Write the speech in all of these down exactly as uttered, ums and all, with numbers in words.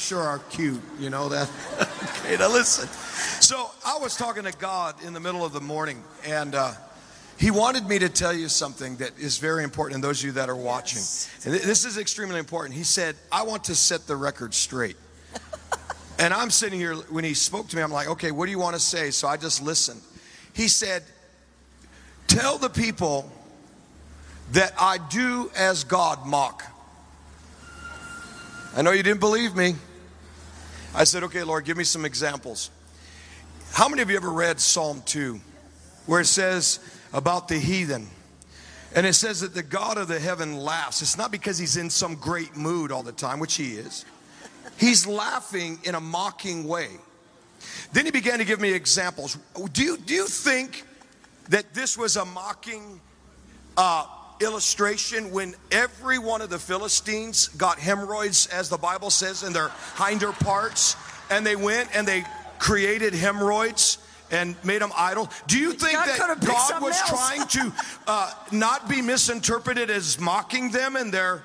sure are cute, you know that. Okay, now listen. So I was talking to God in the middle of the morning, and uh, He wanted me to tell you something that is very important, and those of you that are watching. Yes. And th- this is extremely important. He said, I want to set the record straight. And I'm sitting here, when He spoke to me, I'm like, okay, what do you want to say? So I just listened. He said, tell the people that I do as God mock. I know you didn't believe me. I said, okay, Lord, give me some examples. How many of you ever read Psalm two, where it says about the heathen? And it says that the God of the heaven laughs. It's not because He's in some great mood all the time, which He is. He's laughing in a mocking way. Then He began to give me examples. Do you, do you think that this was a mocking uh, illustration when every one of the Philistines got hemorrhoids, as the Bible says, in their hinder parts, and they went and they created hemorrhoids and made them idol? Do you think God that God was else. trying to uh, not be misinterpreted as mocking them and their...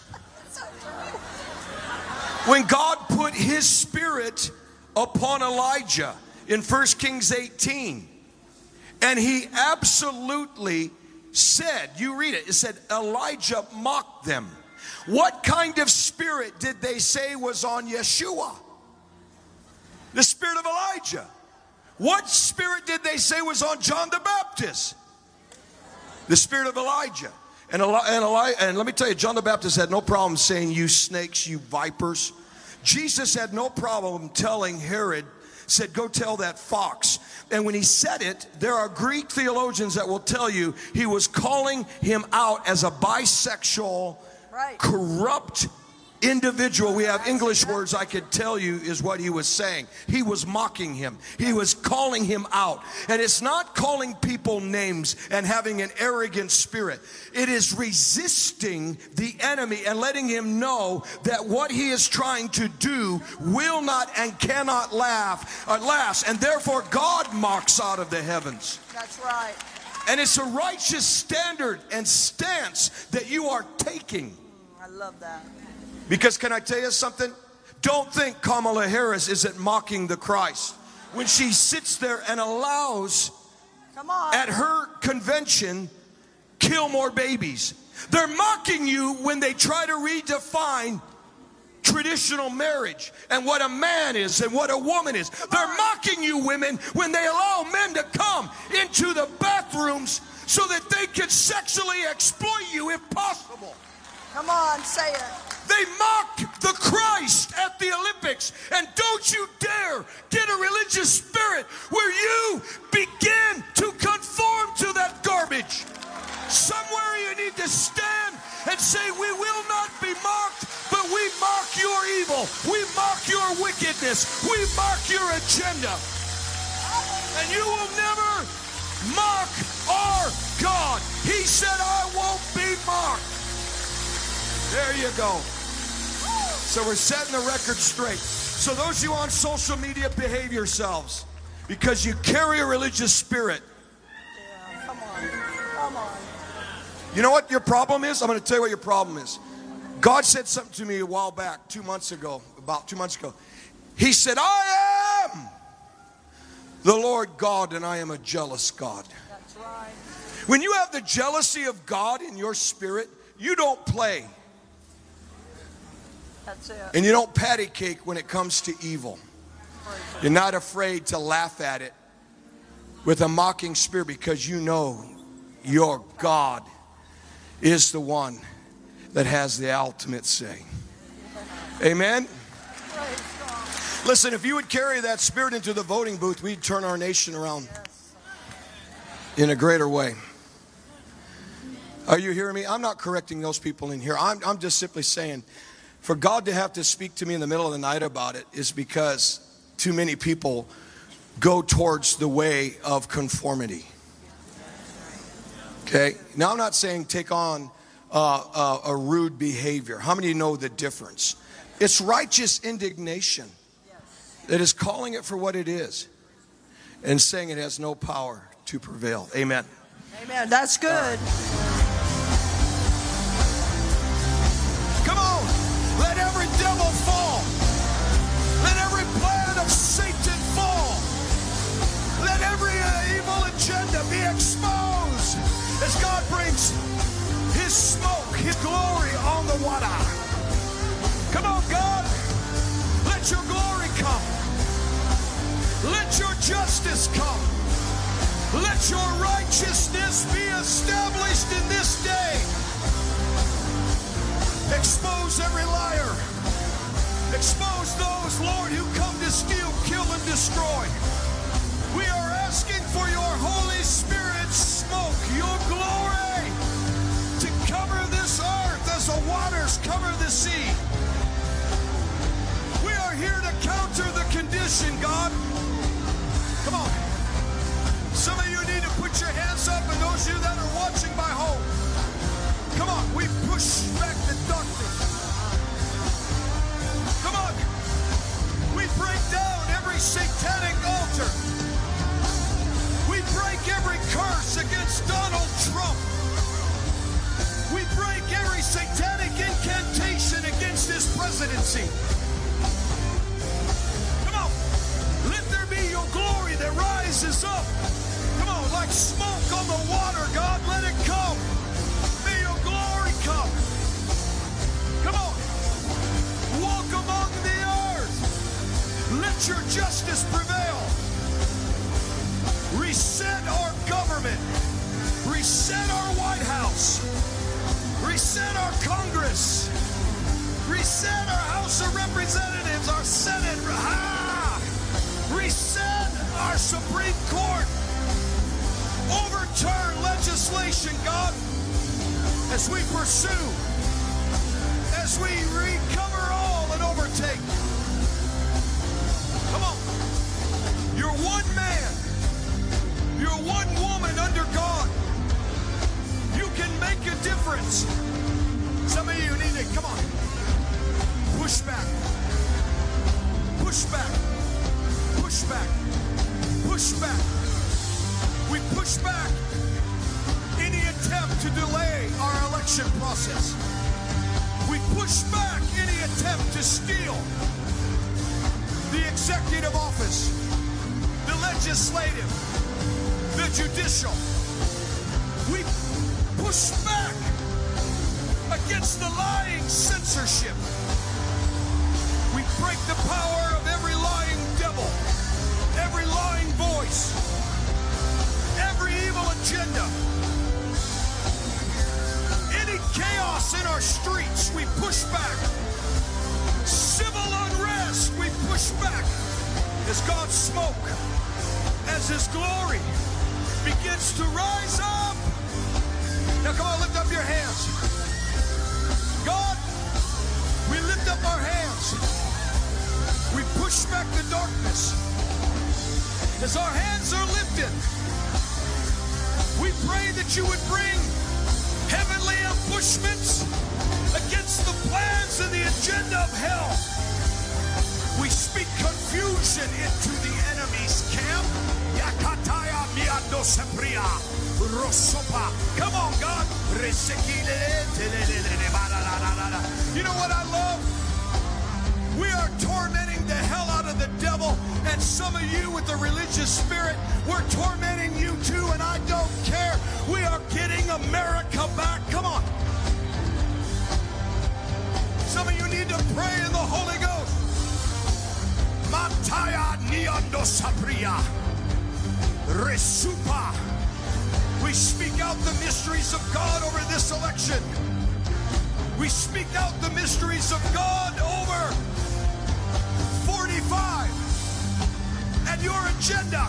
When God put His Spirit upon Elijah in First Kings eighteen, and He absolutely said, you read it, it said Elijah mocked them. What kind of spirit did they say was on Yeshua? The spirit of Elijah. What spirit did they say was on John the Baptist? The spirit of Elijah. And, Eli- and, Eli- and let me tell you, John the Baptist had no problem saying, you snakes, you vipers. Jesus had no problem telling Herod, said, go tell that fox. And when He said it, there are Greek theologians that will tell you He was calling him out as a bisexual, Right. corrupt individual. We have English words I could tell you is what He was saying. He was mocking him. He was calling him out. And it's not calling people names and having an arrogant spirit. It is resisting the enemy and letting him know that what he is trying to do will not and cannot laugh, uh, last. And therefore God mocks out of the heavens. That's right. And it's a righteous standard and stance that you are taking. I love that. Because can I tell you something? Don't think Kamala Harris isn't mocking the Christ when she sits there and allows, Come on. at her convention, kill more babies. They're mocking you when they try to redefine traditional marriage and what a man is and what a woman is. They're mocking you, women, when they allow men to come into the bathrooms so that they can sexually exploit you if possible. Come on, say it. They mock the Christ at the Olympics. And don't you dare get a religious spirit where you begin to conform to that garbage. Somewhere you need to stand and say, we will not be mocked, but we mock your evil. We mock your wickedness. We mock your agenda. And you will never mock our God. He said, I won't be mocked. There you go. So we're setting the record straight. So those of you on social media, behave yourselves, because you carry a religious spirit. Yeah, come on. Come on. You know what your problem is? I'm going to tell you what your problem is. God said something to me a while back, two months ago, about two months ago. He said, I am the Lord God, and I am a jealous God. That's right. When you have the jealousy of God in your spirit, you don't play. That's it. And you don't patty cake when it comes to evil. You're not afraid to laugh at it with a mocking spirit, because you know your God is the one that has the ultimate say. Amen? Listen, if you would carry that spirit into the voting booth, we'd turn our nation around in a greater way. Are you hearing me? I'm not correcting those people in here. I'm, I'm just simply saying, for God to have to speak to me in the middle of the night about it is because too many people go towards the way of conformity. Okay? Now, I'm not saying take on uh, uh, a rude behavior. How many of you know the difference? It's righteous indignation that is calling it for what it is and saying it has no power to prevail. Amen. Amen. That's good. Come on. Let every devil fall. has come. Let your righteousness be established in this day. Expose every liar. Expose those, Lord, who come to steal, kill, and destroy. We are asking for your Holy Spirit's smoke, your glory, to cover this earth as the waters cover the sea. We are here to counter the condition, God. Come on. Some of you need to put your hands up, and those of you that are watching by home, come on, we push back the darkness. Come on. We break down every satanic altar. We break every curse against Donald Trump. We break every satanic incantation against his presidency. Come on. Let there be your glory that rises up. Come on, like smoke on the water, God, let it come. May your glory come. Come on. Walk among the earth. Let your justice prevail. Reset our government. Reset our White House. Reset our Congress. Reset our House of Representatives, our Senate. Ah! Reset our Supreme Court. Overturn legislation, God, as we pursue, as we recover all and overtake. Come on. You're one man. You're one woman under God. You can make a difference. Some of you need to, come on. Push back. Push back. Push back. Push back. We push back any attempt to delay our election process. We push back any attempt to steal the executive office, the legislative, the judicial. We push back against the lying censorship. We break the power of every lying devil, every lying voice, every evil agenda. Any chaos in our streets, we push back. Civil unrest, we push back. As God's smoke, as His glory begins to rise up. Now come on, lift up your hands. God, we lift up our hands. We push back the darkness. As our hands are lifted, we pray that you would bring heavenly ambushments against the plans and the agenda of hell. We speak confusion into the enemy's camp. Yakataya miando sepria rosopa. Come on, God. You know what I love? We are tormenting the hell out of the devil, and some of you with the religious spirit, we're tormenting you too, and I don't care. We are getting America back. Come on. Some of you need to pray in the Holy Ghost. Mataya niando sapria resupa. We speak out the mysteries of God over this election. We speak out the mysteries of God over forty-five and your agenda.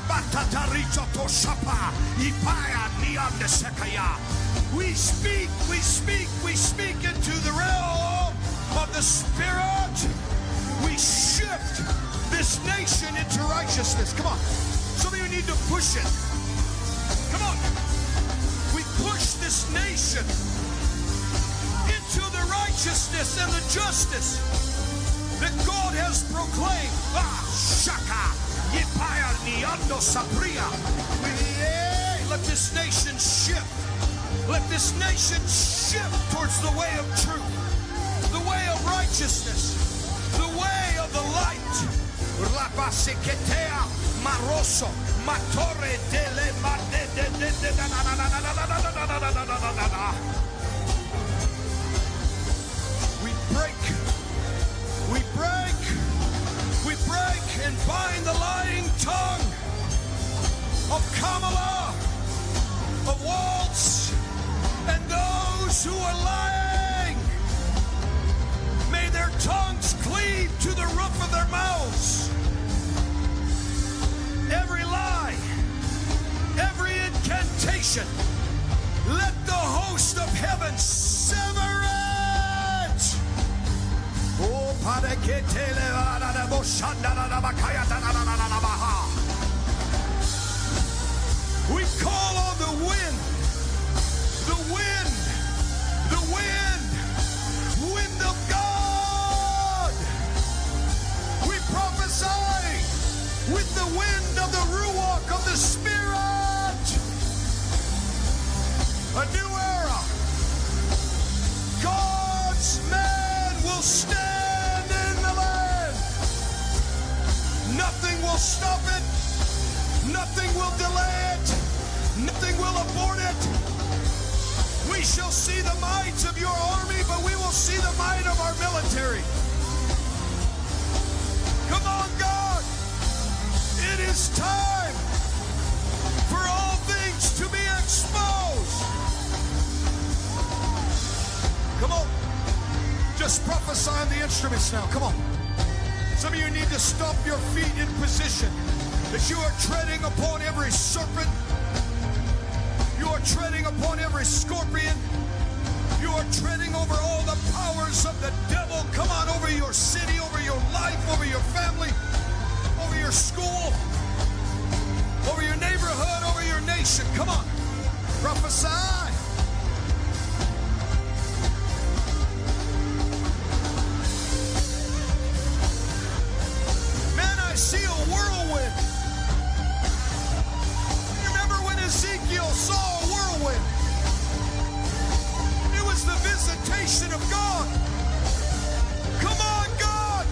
We speak, we speak, we speak into the realm of the Spirit. We shift this nation into righteousness. Come on. Some of you need to push it. Come on. We push this nation into the righteousness and the justice that God has proclaimed. Ah, shaka, yipaya niando sapria. Let this nation shift. Let this nation shift towards the way of truth, the way of righteousness, the way of the light. Rapaseketea maroso matore dele made de de de na na na na na na na na na. We break, we break, we break and bind the lying tongue. of Kamala, of Waltz, and those who are lying. May their tongues cleave to the roof of their mouths. Every lie, every incantation, let the host of heaven sever it. Oh, we call on the wind, the wind, the wind, wind of God. We prophesy with the wind of the Ruach of the Spirit. A new era. God's man will stand in the land. Nothing will stop it. Nothing will delay it. Nothing will abort it. We shall see the might of your army, but we will see the might of our military. Come on, God. It is time for all things to be exposed. Come on. Just prophesy on the instruments now. Come on. Some of you need to stomp your feet in position as you are treading upon every serpent. You are treading upon every scorpion. You are treading over all the powers of the devil. Come on, over your city, over your life, over your family, over your school, over your neighborhood, over your nation. Come on, prophesy. Man, I see a whirlwind. Remember when Ezekiel saw a whirlwind? It was the visitation of God. Come on, God.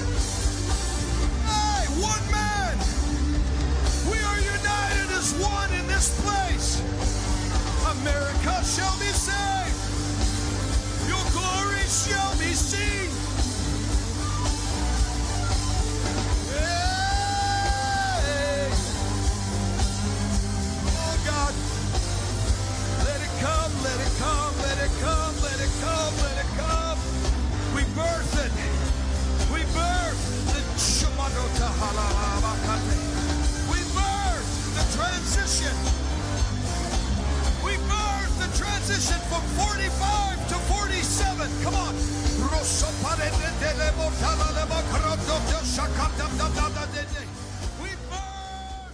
Hey, one man. We are united as one in this place. America shall be saved. Your glory shall be seen. Hey. Oh, God. Let it come, let it come, let it come, let it come, let it come. We birth it. We birth the Shumadota Halabakate. We birth the transition. We birth the transition from forty-five to forty-seven. Come on. We birth.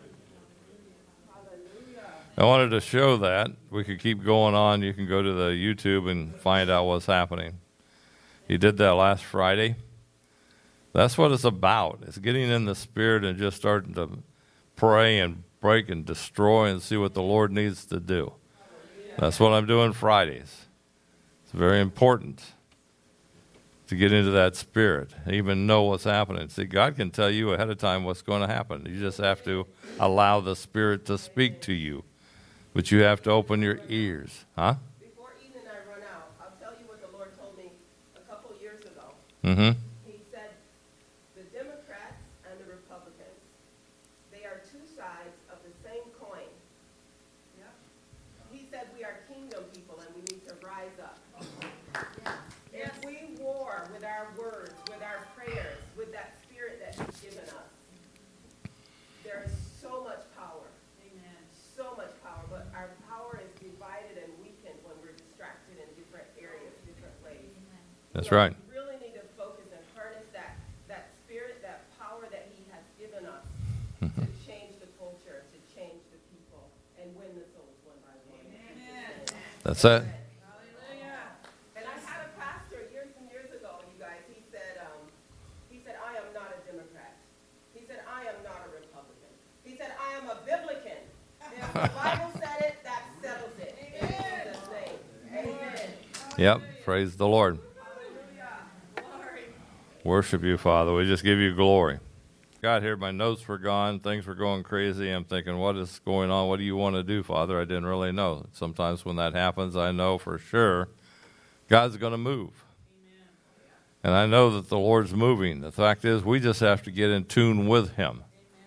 I wanted to show that. We could keep going on. You can go to the YouTube and find out what's happening. He did that last Friday. That's what it's about. It's getting in the Spirit and just starting to pray and break and destroy and see what the Lord needs to do. That's what I'm doing Fridays. It's very important to get into that Spirit, even know what's happening. See, God can tell you ahead of time what's going to happen. You just have to allow the Spirit to speak to you. But you have to open your ears. Huh? Before Eden and I run out, I'll tell you what the Lord told me a couple years ago. Mm-hmm. He said, the Democrats and the Republicans, they are two sides of the same coin. Yep. He said we are kingdom people and we need to rise up. If we war with our words, with our prayers, with that Spirit that He's given us, there is so much power. Amen. So much power. But our power is divided and weakened when we're distracted in different areas, different ways. That's So right. We really need to focus and harness that, that Spirit, that power that He has given us to change the culture, to change the people, and win the souls one by one. Amen. That's it. And I had a pastor years and years ago, you guys, he said, um, he said, I am not a Democrat. He said, I am not a Republican. He said, I am a Biblican. If the Bible said it, that settles it. In Jesus' name. Amen. Yep. Praise the Lord. Hallelujah. Glory. Worship you, Father. We just give you glory. Got here, my notes were gone. Things were going crazy. I'm thinking, what is going on? What do you want to do, Father? I didn't really know. Sometimes when that happens, I know for sure God's going to move. Amen. And I know that the Lord's moving. The fact is, we just have to get in tune with Him. Amen.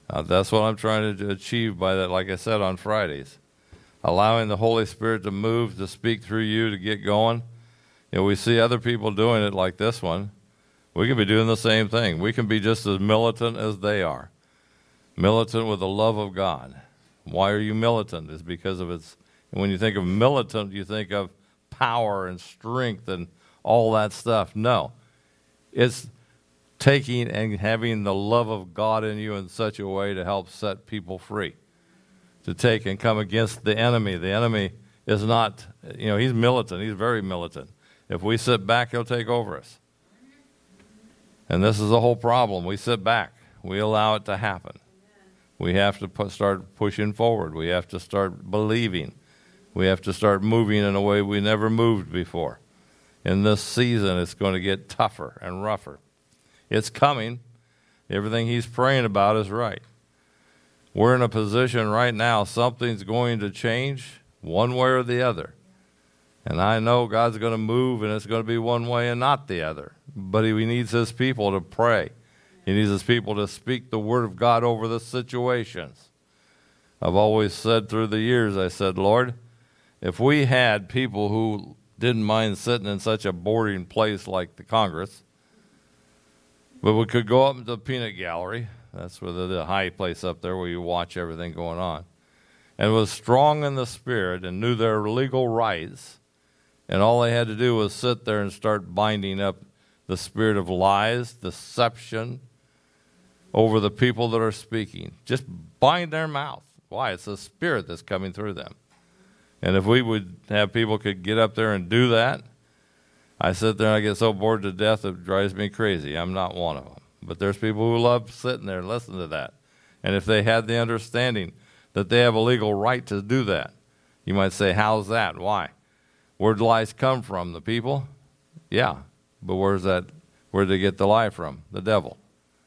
Uh, that's what I'm trying to achieve by that, like I said, on Fridays. Allowing the Holy Spirit to move, to speak through you, to get going. You know, we see other people doing it like this one. We can be doing the same thing. We can be just as militant as they are. Militant with the love of God. Why are you militant? It's because of its, when you think of militant, you think of power and strength and all that stuff. No. It's taking and having the love of God in you in such a way to help set people free. To take and come against the enemy. The enemy is not, you know, he's militant. He's very militant. If we sit back, he'll take over us. And this is the whole problem. We sit back. We allow it to happen. We have to put, start pushing forward. We have to start believing. We have to start moving in a way we never moved before. In this season, it's going to get tougher and rougher. It's coming. Everything he's praying about is right. We're in a position right now, something's going to change one way or the other. And I know God's going to move, and it's going to be one way and not the other. But he needs his people to pray. He needs his people to speak the word of God over the situations. I've always said through the years, I said, Lord, if we had people who didn't mind sitting in such a boring place like the Congress, but we could go up into the peanut gallery, that's where the, the high place up there where you watch everything going on, and was strong in the spirit and knew their legal rights, and all they had to do was sit there and start binding up the spirit of lies, deception over the people that are speaking. Just bind their mouth. Why? It's the spirit that's coming through them. And if we would have people could get up there and do that, I sit there and I get so bored to death it drives me crazy. I'm not one of them. But there's people who love sitting there and listening to that. And if they had the understanding that they have a legal right to do that, you might say, how's that? Why? Where'd lies come from? The people? Yeah. But where's that? Where'd they get the lie from? The devil.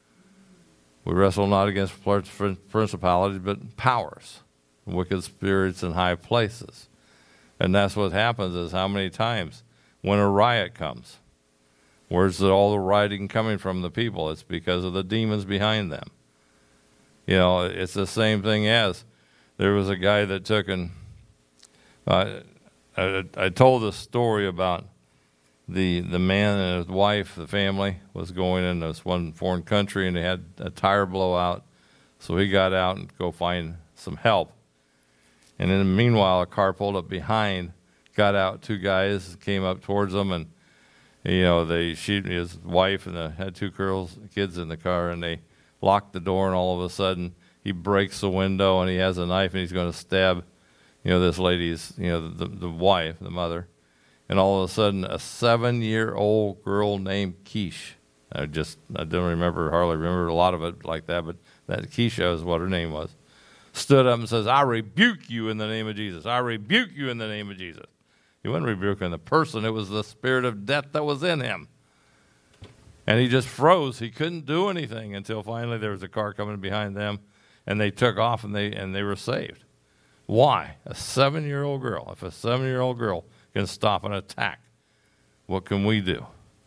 We wrestle not against principalities, but powers, wicked spirits in high places. And that's what happens is how many times when a riot comes, where's all the rioting coming from the people? It's because of the demons behind them. You know, it's the same thing as there was a guy that took and uh, I, I told a story about the the man and his wife, the family, was going in this one foreign country and they had a tire blowout. So he got out and go find some help. And in the meanwhile, a car pulled up behind, got out, two guys came up towards them, and you know, they she his wife and the, had two girls, kids in the car, and they locked the door, and all of a sudden he breaks the window and he has a knife and he's going to stab, you know, this lady's, you know, the the wife, the mother, and all of a sudden a seven-year-old girl named Keish, I just I don't remember hardly remember a lot of it like that, but that Keisha is what her name was, stood up and says, "I rebuke you in the name of Jesus. I rebuke you in the name of Jesus." He wasn't rebuking the person. It was the spirit of death that was in him. And he just froze. He couldn't do anything until finally there was a car coming behind them, and they took off, and they and they were saved. Why? A seven-year-old girl. If a seven-year-old girl can stop an attack, what can we do?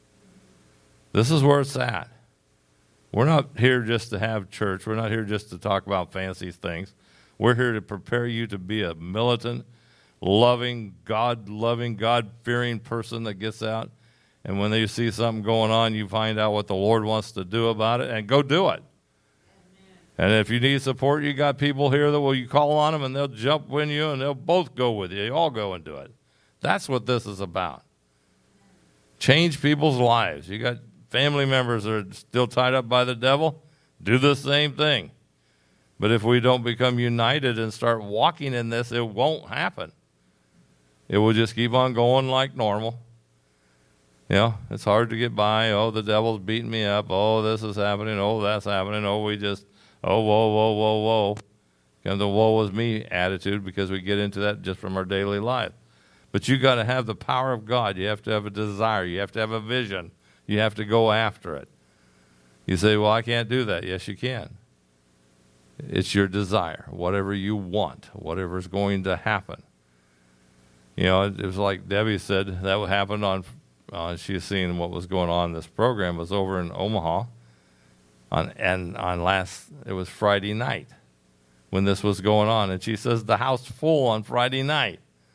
This is where it's at. We're not here just to have church. We're not here just to talk about fancy things. We're here to prepare you to be a militant, loving, God-loving, God-fearing person that gets out. And when you see something going on, you find out what the Lord wants to do about it and go do it. Amen. And if you need support, you got people here that will you call on them and they'll jump with you and they'll both go with you. You all go and do it. That's what this is about. Change people's lives. You got family members that are still tied up by the devil, do the same thing. But if we don't become united and start walking in this, it won't happen. It will just keep on going like normal. You know, it's hard to get by. Oh, the devil's beating me up. Oh, this is happening. Oh, that's happening. Oh, we just, oh, whoa, whoa, whoa, whoa. Kind of the woe is me attitude because we get into that just from our daily life. But you got to have the power of God. You have to have a desire. You have to have a vision. You have to go after it. You say, well, I can't do that. Yes, you can. It's your desire, whatever you want, whatever's going to happen. You know, it, it was like Debbie said, that happened on, uh, she's seen what was going on in this program, was over in Omaha. on and on last, it was Friday night when this was going on. And she says, the house full on Friday night.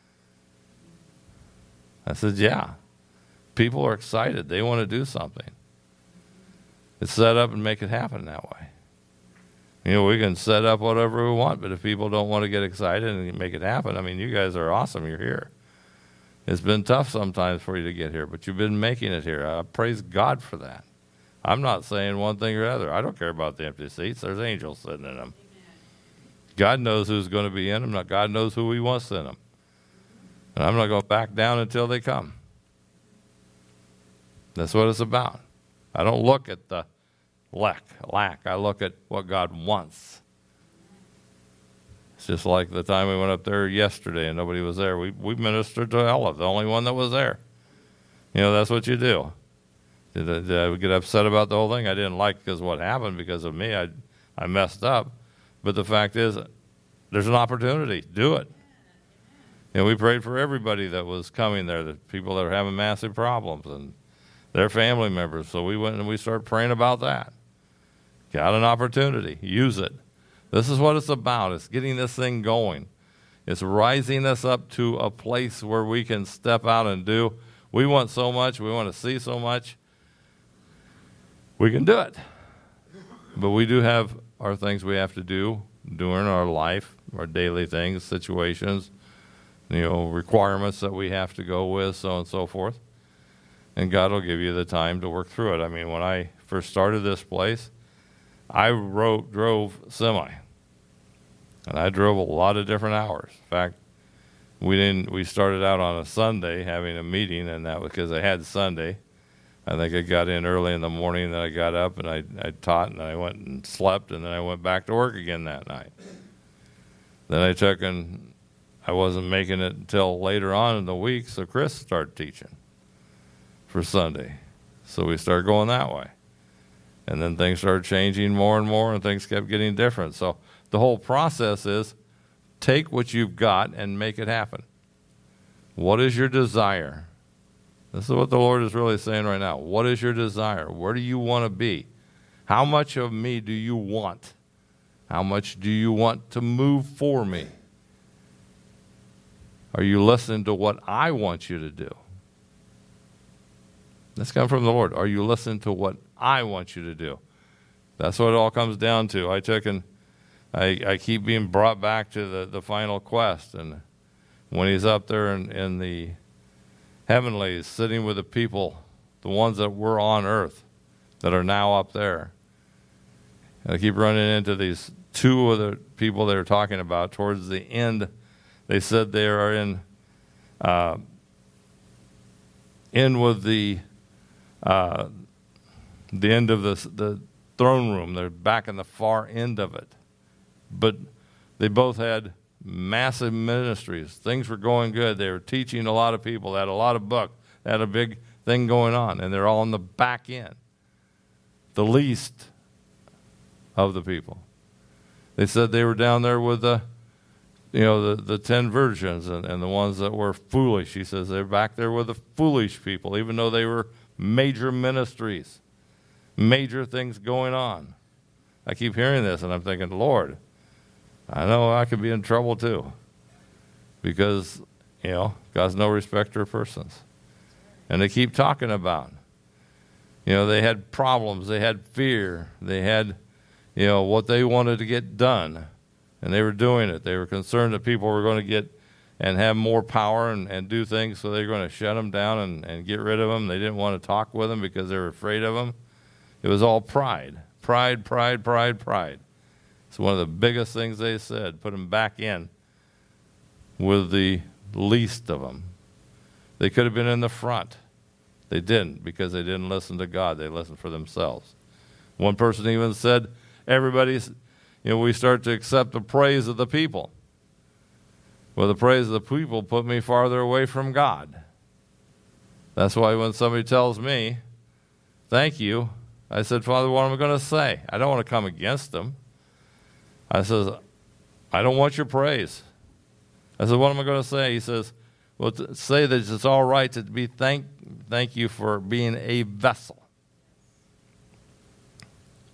I said, yeah. People are excited. They want to do something. It's set up and make it happen that way. You know, we can set up whatever we want, but if people don't want to get excited and make it happen, I mean, you guys are awesome. You're here. It's been tough sometimes for you to get here, but you've been making it here. I praise God for that. I'm not saying one thing or the other. I don't care about the empty seats. There's angels sitting in them. God knows who's going to be in them. God knows who he wants in them. And I'm not going to back down until they come. That's what it's about. I don't look at the lack. lack. I look at what God wants. It's just like the time we went up there yesterday and nobody was there. We we ministered to Ella, the only one that was there. You know, that's what you do. Did I, did I get upset about the whole thing? I didn't like because what happened because of me. I I messed up. But the fact is, there's an opportunity. Do it. And we prayed for everybody that was coming there, the people that are having massive problems and their family members. So we went and we started praying about that. Got an opportunity. Use it. This is what it's about. It's getting this thing going. It's rising us up to a place where we can step out and do. We want so much. We want to see so much. We can do it. But we do have our things we have to do during our life, our daily things, situations, you know, requirements that we have to go with, so on and so forth. And God will give you the time to work through it. I mean, when I first started this place, I wrote, drove semi. And I drove a lot of different hours. In fact, we didn't. We started out on a Sunday having a meeting, and that was because I had Sunday. I think I got in early in the morning, and then I got up and I, I taught, and I went and slept, and then I went back to work again that night. Then I took and I wasn't making it until later on in the week, so Chris started teaching for Sunday. So we started going that way. And then things started changing more and more, and things kept getting different. So the whole process is take what you've got and make it happen. What is your desire? This is what the Lord is really saying right now. What is your desire? Where do you want to be? How much of me do you want? How much do you want to move for me? Are you listening to what I want you to do? That's come from the Lord. Are you listening to what I want you to do? That's what it all comes down to. I took and I, I keep being brought back to the, the final quest. And when he's up there in, in the heavenlies, sitting with the people, the ones that were on earth, that are now up there. And I keep running into these two of the people they were talking about towards the end. They said they are in uh, in with the uh, the end of the the throne room. They're back in the far end of it, but they both had massive ministries. Things were going good. They were teaching a lot of people. They had a lot of books. They had a big thing going on, and they're all in the back end, the least of the people. They said they were down there with the, you know, the, the ten virgins and, and the ones that were foolish. He says they're back there with the foolish people, even though they were major ministries, major things going on. I keep hearing this, and I'm thinking, Lord, I know I could be in trouble too, because, you know, God's no respecter of persons. And they keep talking about, you know, they had problems, they had fear, they had, you know, what they wanted to get done, and they were doing it. They were concerned that people were going to get and have more power and, and do things, so they were going to shut them down and, and get rid of them. They didn't want to talk with them because they were afraid of them. It was all pride, pride, pride, pride, pride. It's one of the biggest things they said, put them back in with the least of them. They could have been in the front. They didn't, because they didn't listen to God. They listened for themselves. One person even said, everybody's, you know, we start to accept the praise of the people. Well, the praise of the people put me farther away from God. That's why when somebody tells me, thank you, I said, Father, what am I going to say? I don't want to come against them. I says, I don't want your praise. I said, what am I going to say? He says, well, to say that it's all right to be thank, thank you for being a vessel.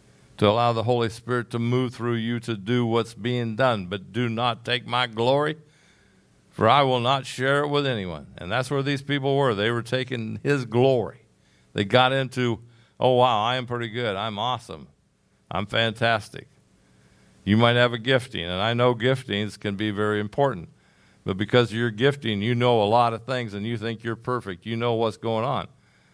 to allow the Holy Spirit to move through you to do what's being done. But do not take my glory, for I will not share it with anyone. And that's where these people were. They were taking his glory. They got into, oh, wow, I am pretty good. I'm awesome. I'm fantastic. You might have a gifting, and I know giftings can be very important. But because of your gifting, you know a lot of things, and you think you're perfect. You know what's going on.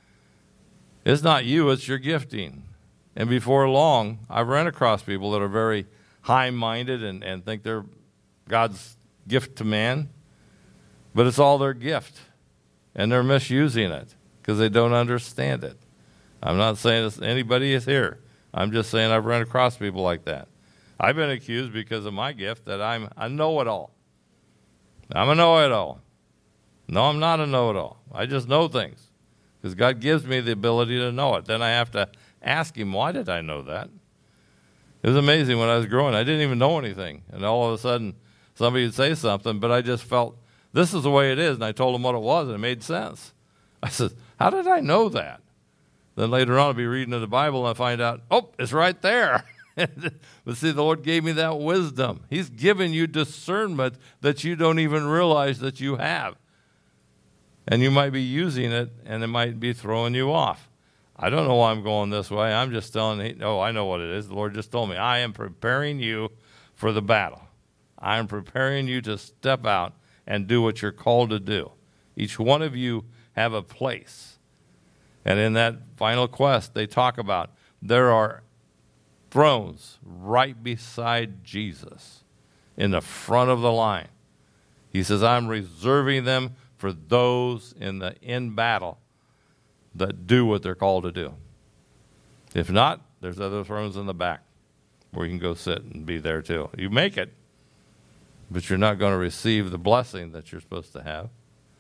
It's not you, it's your gifting. And before long, I've run across people that are very high-minded and, and think they're God's gift to man. But it's all their gift, and they're misusing it because they don't understand it. I'm not saying this, anybody is here. I'm just saying I've run across people like that. I've been accused because of my gift that I'm a know-it-all. I'm a know-it-all. No, I'm not a know-it-all. I just know things because God gives me the ability to know it. Then I have to ask him, why did I know that? It was amazing when I was growing. I didn't even know anything. And all of a sudden, somebody would say something, but I just felt, this is the way it is. And I told them what it was, and it made sense. I said, how did I know that? Then later on, I'll be reading in the Bible, and I find out, oh, it's right there. But see, the Lord gave me that wisdom. He's given you discernment that you don't even realize that you have. And you might be using it, and it might be throwing you off. I don't know why I'm going this way. I'm just telling you, oh, I know what it is. The Lord just told me, I am preparing you for the battle. I am preparing you to step out and do what you're called to do. Each one of you have a place. And in that final quest, they talk about there are thrones right beside Jesus in the front of the line. He says, I'm reserving them for those in the in battle that do what they're called to do. If not, there's other thrones in the back where you can go sit and be there too. You make it, but you're not going to receive the blessing that you're supposed to have.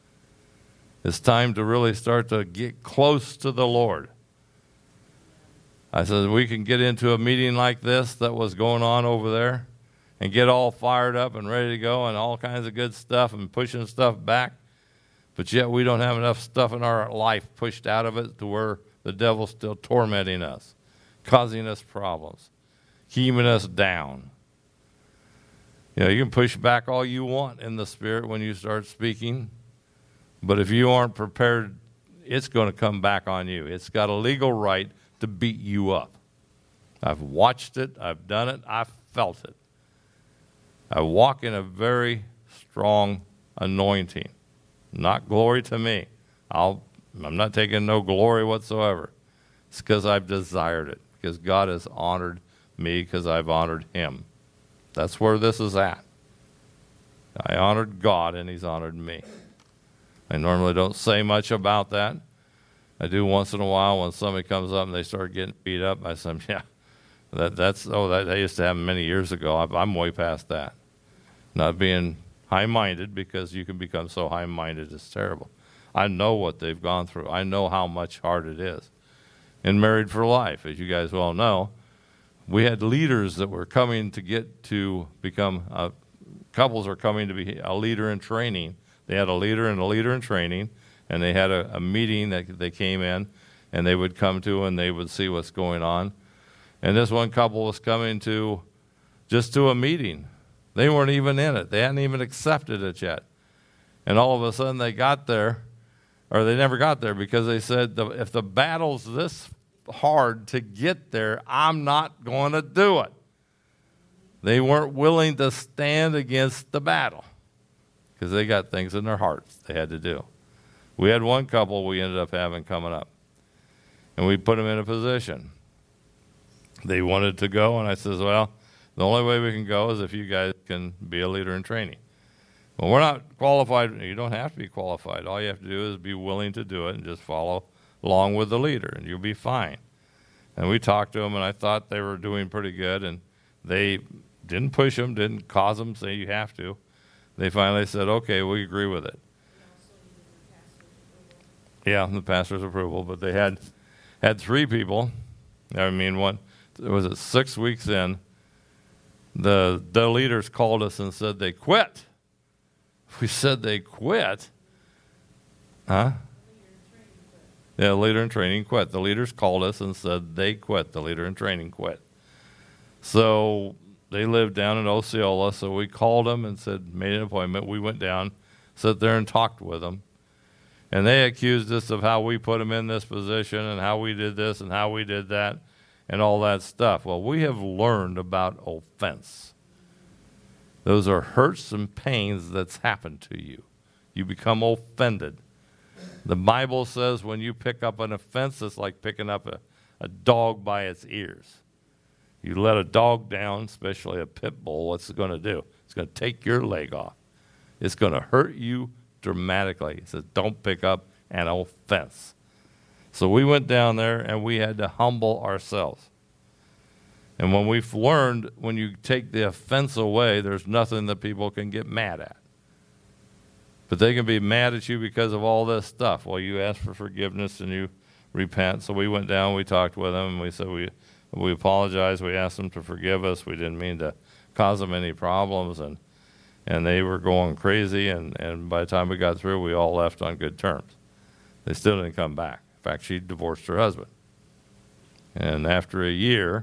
It's time to really start to get close to the Lord. I said, we can get into a meeting like this that was going on over there and get all fired up and ready to go and all kinds of good stuff and pushing stuff back. But yet we don't have enough stuff in our life pushed out of it to where the devil's still tormenting us, causing us problems, keeping us down. You know, you can push back all you want in the Spirit when you start speaking, but if you aren't prepared, it's going to come back on you. It's got a legal right to beat you up. I've watched it. I've done it. I've felt it. I walk in a very strong anointing. Not glory to me. I'll, I'm not taking no glory whatsoever. It's because I've desired it. Because God has honored me because I've honored him. That's where this is at. I honored God and he's honored me. I normally don't say much about that. I do once in a while when somebody comes up and they start getting beat up. I say, yeah, that, that's, oh, that, that used to happen many years ago. I, I'm way past that. Not being high-minded, because you can become so high-minded, it's terrible. I know what they've gone through. I know how much hard it is. And Married for Life, as you guys well know, we had leaders that were coming to get to become, uh, couples are coming to be a leader in training. They had a leader and a leader in training. And they had a, a meeting that they came in, and they would come to, and they would see what's going on. And this one couple was coming to just to a meeting. They weren't even in it. They hadn't even accepted it yet. And all of a sudden they got there, or they never got there, because they said, if the battle's this hard to get there, I'm not going to do it. They weren't willing to stand against the battle because they got things in their hearts they had to do. We had one couple we ended up having coming up, and we put them in a position. They wanted to go, and I says, well, the only way we can go is if you guys can be a leader in training. Well, we're not qualified. You don't have to be qualified. All you have to do is be willing to do it and just follow along with the leader, and you'll be fine. And we talked to them, and I thought they were doing pretty good, and they didn't push them, didn't cause them, say you have to. They finally said, okay, we agree with it. Yeah, the pastor's approval, but they had had three people. I mean, one was it six weeks in. The the leaders called us and said they quit. We said they quit, huh? Yeah, leader in training quit. The leaders called us and said they quit. The leader in training quit. So they lived down in Osceola, so we called them and said, made an appointment. We went down, sat there and talked with them. And they accused us of how we put them in this position and how we did this and how we did that and all that stuff. Well, we have learned about offense. Those are hurts and pains that's happened to you. You become offended. The Bible says when you pick up an offense, it's like picking up a, a dog by its ears. You let a dog down, especially a pit bull, what's it going to do? It's going to take your leg off. It's going to hurt you dramatically. It says don't pick up an offense. So we went down there and we had to humble ourselves. And when we've learned, when you take the offense away, there's nothing that people can get mad at. But they can be mad at you because of all this stuff. Well, you ask for forgiveness and you repent. So we went down, we talked with them, and we said we we apologized. We asked them to forgive us. We didn't mean to cause them any problems. And and they were going crazy. And, and by the time we got through, we all left on good terms. They still didn't come back. In fact, she divorced her husband. And after a year,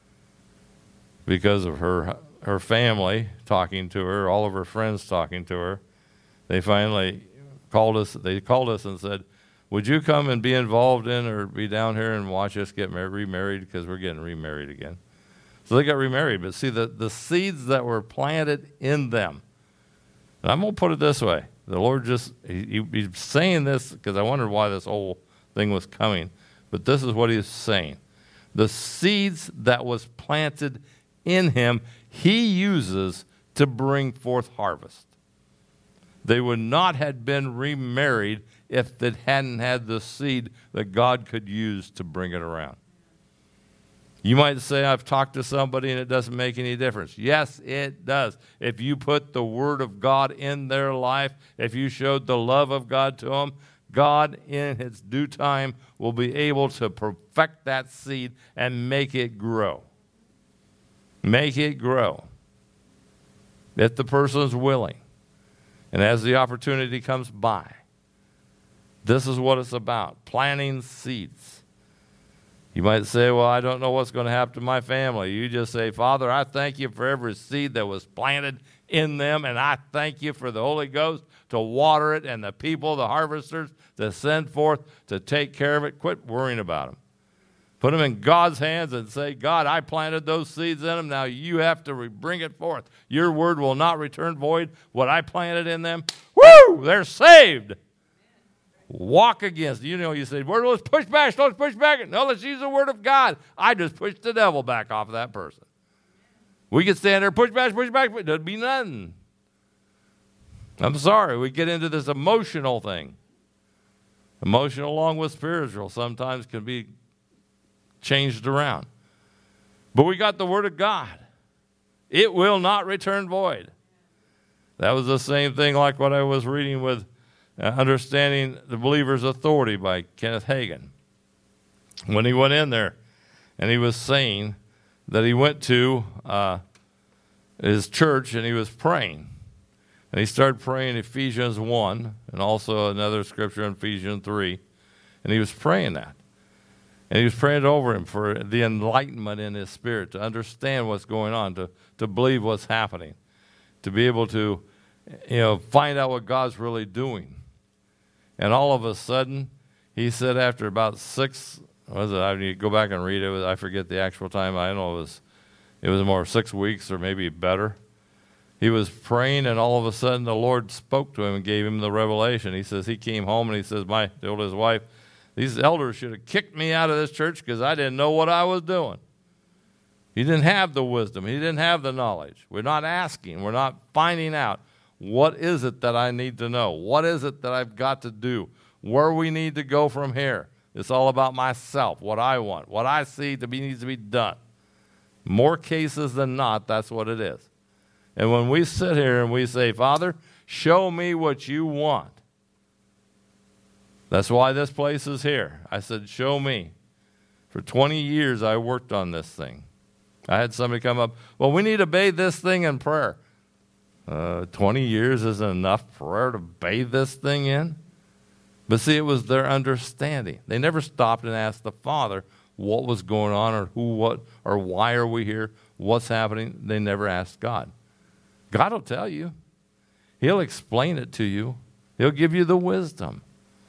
because of her her family talking to her, all of her friends talking to her, they finally called us. They called us and said, would you come and be involved in or be down here and watch us get mar- remarried because we're getting remarried again. So they got remarried. But see, the, the seeds that were planted in them, and I'm going to put it this way. The Lord just, he, he's saying this because I wondered why this whole thing was coming. But this is what he's saying. The seeds that was planted in him, he uses to bring forth harvest. They would not have been remarried if they hadn't had the seed that God could use to bring it around. You might say, I've talked to somebody and it doesn't make any difference. Yes, it does. If you put the Word of God in their life, if you showed the love of God to them, God in its due time will be able to perfect that seed and make it grow. Make it grow. If the person is willing. And as the opportunity comes by, this is what it's about, planting seeds. You might say, well, I don't know what's going to happen to my family. You just say, Father, I thank you for every seed that was planted in them, and I thank you for the Holy Ghost to water it and the people, the harvesters, to send forth to take care of it. Quit worrying about them. Put them in God's hands and say, God, I planted those seeds in them. Now you have to re- bring it forth. Your word will not return void. What I planted in them, woo, they're saved. Walk against. You know, you say, word, let's push back. Let's push back. No, let's use the word of God. I just pushed the devil back off of that person. We can stand there, push back, push back, but there'd be nothing. I'm sorry. We get into this emotional thing. Emotional along with spiritual sometimes can be changed around. But we got the Word of God. It will not return void. That was the same thing like what I was reading with uh, Understanding the Believer's Authority by Kenneth Hagin. When he went in there and he was saying that he went to uh, his church and he was praying. And he started praying Ephesians one and also another scripture in Ephesians three. And he was praying that. And he was praying over him for the enlightenment in his spirit, to understand what's going on, to, to believe what's happening, to be able to, you know, find out what God's really doing. And all of a sudden, he said after about six, was it? I need to go back and read it. I forget the actual time. I know it was, it was more six weeks or maybe better. He was praying, and all of a sudden, the Lord spoke to him and gave him the revelation. He says he came home and he says, "My," told his wife, "these elders should have kicked me out of this church because I didn't know what I was doing." He didn't have the wisdom. He didn't have the knowledge. We're not asking. We're not finding out, what is it that I need to know? What is it that I've got to do? Where we need to go from here? It's all about myself, what I want, what I see to be needs to be done. More cases than not, that's what it is. And when we sit here and we say, Father, show me what you want. That's why this place is here. I said, show me. For twenty years, I worked on this thing. I had somebody come up, well, we need to bathe this thing in prayer. Uh, twenty years isn't enough prayer to bathe this thing in? But see, it was their understanding. They never stopped and asked the Father, what was going on or who, what, or why are we here, what's happening. They never asked God. God will tell you. He'll explain it to you. He'll give you the wisdom.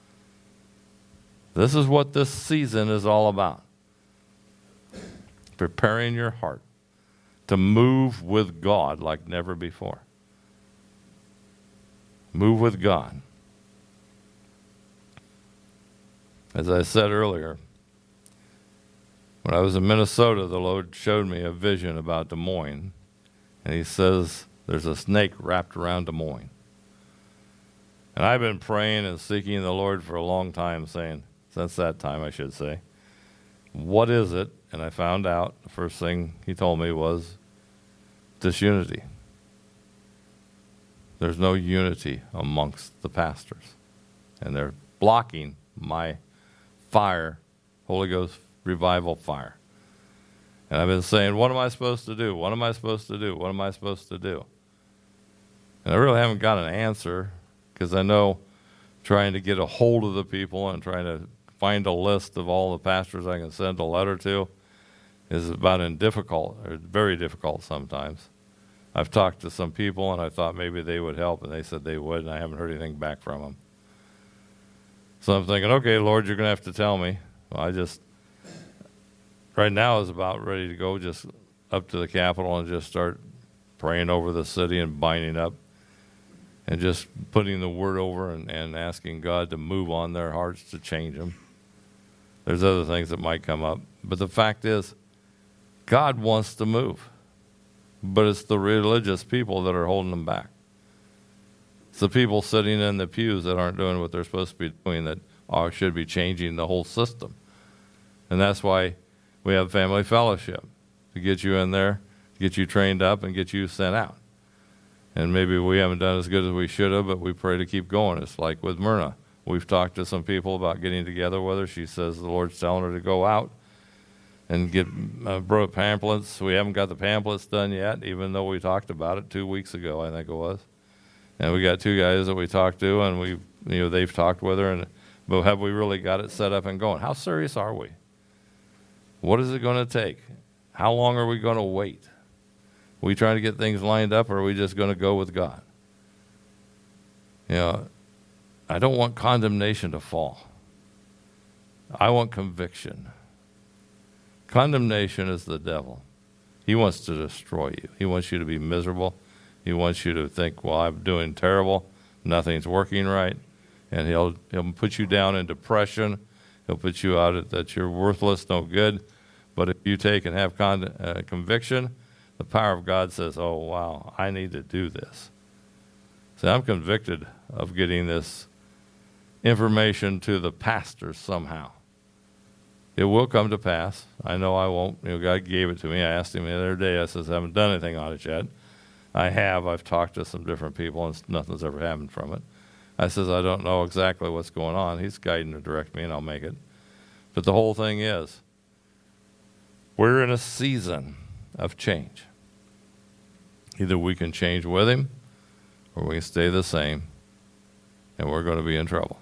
This is what this season is all about. Preparing your heart to move with God like never before. Move with God. As I said earlier, when I was in Minnesota, the Lord showed me a vision about Des Moines. And he says, there's a snake wrapped around Des Moines. And I've been praying and seeking the Lord for a long time, saying, since that time, I should say, what is it? And I found out the first thing he told me was disunity. There's no unity amongst the pastors. And they're blocking my fire, Holy Ghost revival fire. And I've been saying, what am I supposed to do? What am I supposed to do? What am I supposed to do? And I really haven't got an answer, because I know trying to get a hold of the people and trying to find a list of all the pastors I can send a letter to is about in difficult, or very difficult sometimes. I've talked to some people and I thought maybe they would help, and they said they would, and I haven't heard anything back from them. So I'm thinking, okay, Lord, you're going to have to tell me. Well, I just, right now is about ready to go just up to the Capitol and just start praying over the city and binding up and just putting the word over and, and asking God to move on their hearts to change them. There's other things that might come up. But the fact is, God wants to move. But it's the religious people that are holding them back. It's the people sitting in the pews that aren't doing what they're supposed to be doing that are, should be changing the whole system. And that's why we have family fellowship, to get you in there, to get you trained up, and get you sent out. And maybe we haven't done as good as we should have, but we pray to keep going. It's like with Myrna. We've talked to some people about getting together with her. She says the Lord's telling her to go out and get uh, brought pamphlets. We haven't got the pamphlets done yet, even though we talked about it two weeks ago, I think it was. And we got two guys that we talked to, and we, you know, they've talked with her. And but have we really got it set up and going? How serious are we? What is it going to take? How long are we going to wait? Are we trying to get things lined up, or are we just going to go with God? You know, I don't want condemnation to fall. I want conviction. Condemnation is the devil. He wants to destroy you. He wants you to be miserable. He wants you to think, well, I'm doing terrible. Nothing's working right. And he'll he'll put you down in depression. He'll put you out at, that you're worthless, no good. But if you take and have con- uh, conviction, the power of God says, oh, wow, I need to do this. So I'm convicted of getting this information to the pastors somehow. It will come to pass. I know I won't. You know, God gave it to me. I asked him the other day. I says, I haven't done anything on it yet. I have. I've talked to some different people, and nothing's ever happened from it. I says, I don't know exactly what's going on. He's guiding to direct me, and I'll make it. But the whole thing is, we're in a season of change. Either we can change with him, or we can stay the same, and we're going to be in trouble.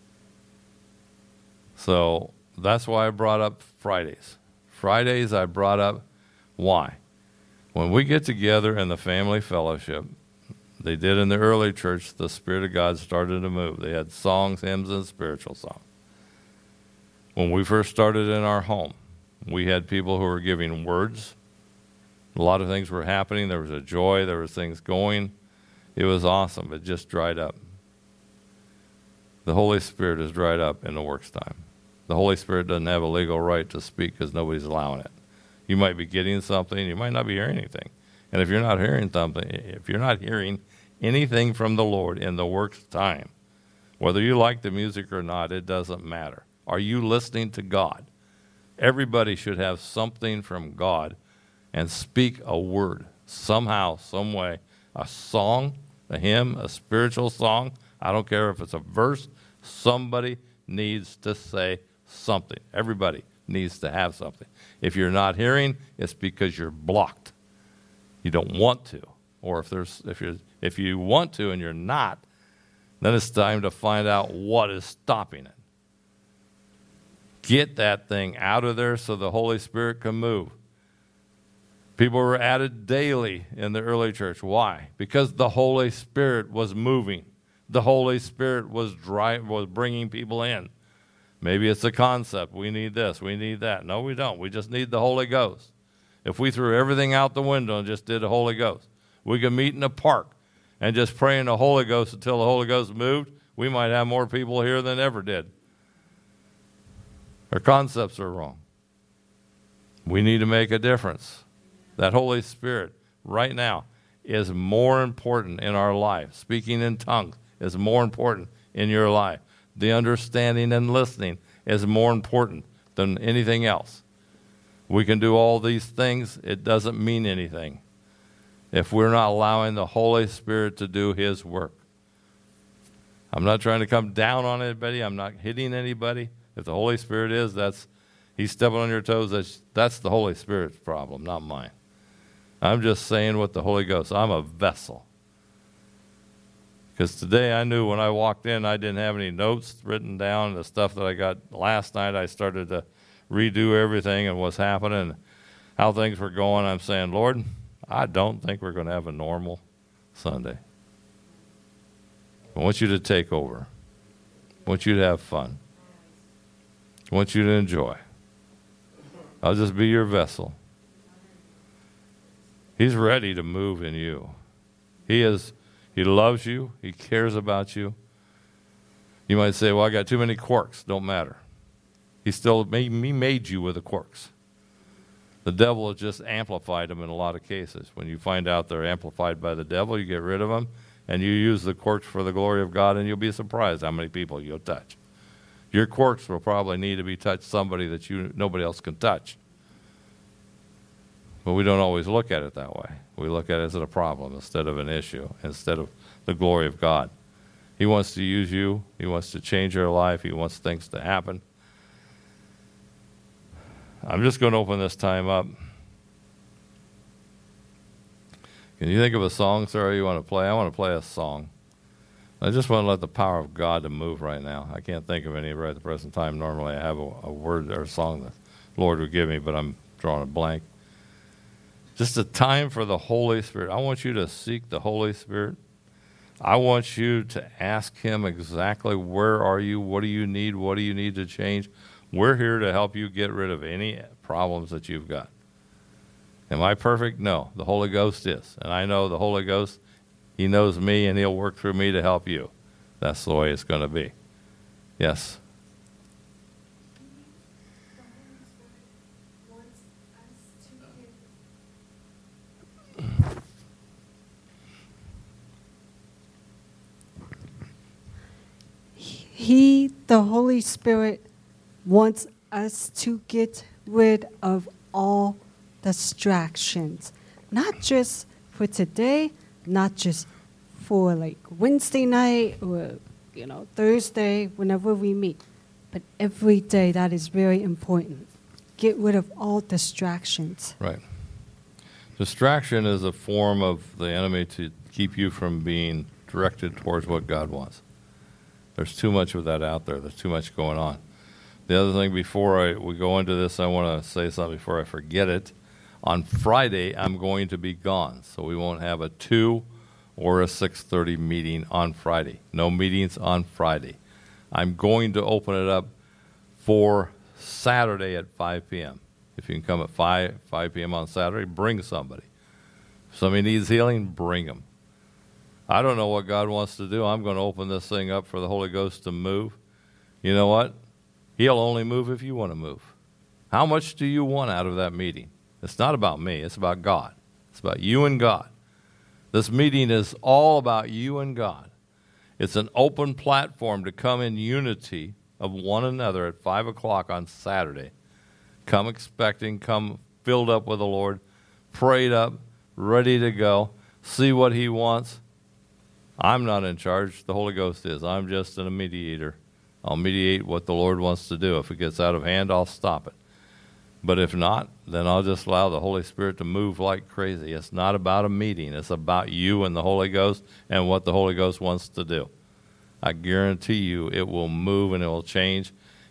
So that's why I brought up Fridays. Fridays I brought up, why? When we get together in the family fellowship, they did in the early church, the Spirit of God started to move. They had songs, hymns, and spiritual songs. When we first started in our home, we had people who were giving words. A lot of things were happening. There was a joy. There was things going. It was awesome. It just dried up. The Holy Spirit is dried up in the works time. The Holy Spirit doesn't have a legal right to speak because nobody's allowing it. You might be getting something. You might not be hearing anything. And if you're not hearing something, if you're not hearing anything from the Lord in the works time, whether you like the music or not, it doesn't matter. Are you listening to God? Everybody should have something from God and speak a word somehow, some way. A song, a hymn, a spiritual song. I don't care if it's a verse. Somebody needs to say something. Everybody needs to have something. If you're not hearing, it's because you're blocked. You don't want to. Or if there's if you if you want to and you're not, then it's time to find out what is stopping it. Get that thing out of there so the Holy Spirit can move. People were added daily in the early church. Why? Because the Holy Spirit was moving. The Holy Spirit was dry, was bringing people in. Maybe it's a concept. We need this. We need that. No, we don't. We just need the Holy Ghost. If we threw everything out the window and just did the Holy Ghost, we could meet in a park and just pray in the Holy Ghost until the Holy Ghost moved. We might have more people here than ever did. Our concepts are wrong. We need to make a difference. That Holy Spirit right now is more important in our life. Speaking in tongues is more important in your life. The understanding and listening is more important than anything else. We can do all these things. It doesn't mean anything if we're not allowing the Holy Spirit to do his work. I'm not trying to come down on anybody. I'm not hitting anybody. If the Holy Spirit is, that's he's stepping on your toes. That's, that's the Holy Spirit's problem, not mine. I'm just saying what the Holy Ghost. I'm a vessel. Because today I knew when I walked in, I didn't have any notes written down. The stuff that I got last night, I started to redo everything and what's happening and how things were going. I'm saying, Lord, I don't think we're going to have a normal Sunday. I want you to take over. I want you to have fun. I want you to enjoy. I'll just be your vessel. He's ready to move in you. He is. He loves you. He cares about you. You might say, well, I got too many quirks. Don't matter. He still made, he made you with the quirks. The devil has just amplified them in a lot of cases. When you find out they're amplified by the devil, you get rid of them, and you use the quirks for the glory of God, and you'll be surprised how many people you'll touch. Your quirks will probably need to be touched somebody that you nobody else can touch. But we don't always look at it that way. We look at it as a problem instead of an issue, instead of the glory of God. He wants to use you. He wants to change your life. He wants things to happen. I'm just going to open this time up. Can you think of a song, sir, you want to play? I want to play a song. I just want to let the power of God to move right now. I can't think of any right at the present time. Normally I have a, a word or a song that the Lord would give me, but I'm drawing a blank. Just a time for the Holy Spirit. I want you to seek the Holy Spirit. I want you to ask him exactly where are you, what do you need, what do you need to change. We're here to help you get rid of any problems that you've got. Am I perfect? No. The Holy Ghost is. And I know the Holy Ghost, he knows me and he'll work through me to help you. That's the way it's going to be. Yes. He, the Holy Spirit, wants us to get rid of all distractions. Not just for today, not just for like Wednesday night or, you know, Thursday, whenever we meet. But every day, that is very important. Get rid of all distractions. Right. Distraction is a form of the enemy to keep you from being directed towards what God wants. There's too much of that out there. There's too much going on. The other thing, before I, we go into this, I want to say something before I forget it. On Friday, I'm going to be gone, so we won't have a two or a six thirty meeting on Friday. No meetings on Friday. I'm going to open it up for Saturday at five p.m. If you can come at five p.m. on Saturday, bring somebody. If somebody needs healing, bring them. I don't know what God wants to do. I'm going to open this thing up for the Holy Ghost to move. You know what? He'll only move if you want to move. How much do you want out of that meeting? It's not about me. It's about God. It's about you and God. This meeting is all about you and God. It's an open platform to come in unity of one another at five o'clock on Saturday. Come expecting, come filled up with the Lord, prayed up, ready to go, see what he wants. I'm not in charge. The Holy Ghost is. I'm just a mediator. I'll mediate what the Lord wants to do. If it gets out of hand, I'll stop it. But if not, then I'll just allow the Holy Spirit to move like crazy. It's not about a meeting. It's about you and the Holy Ghost and what the Holy Ghost wants to do. I guarantee you it will move and it will change.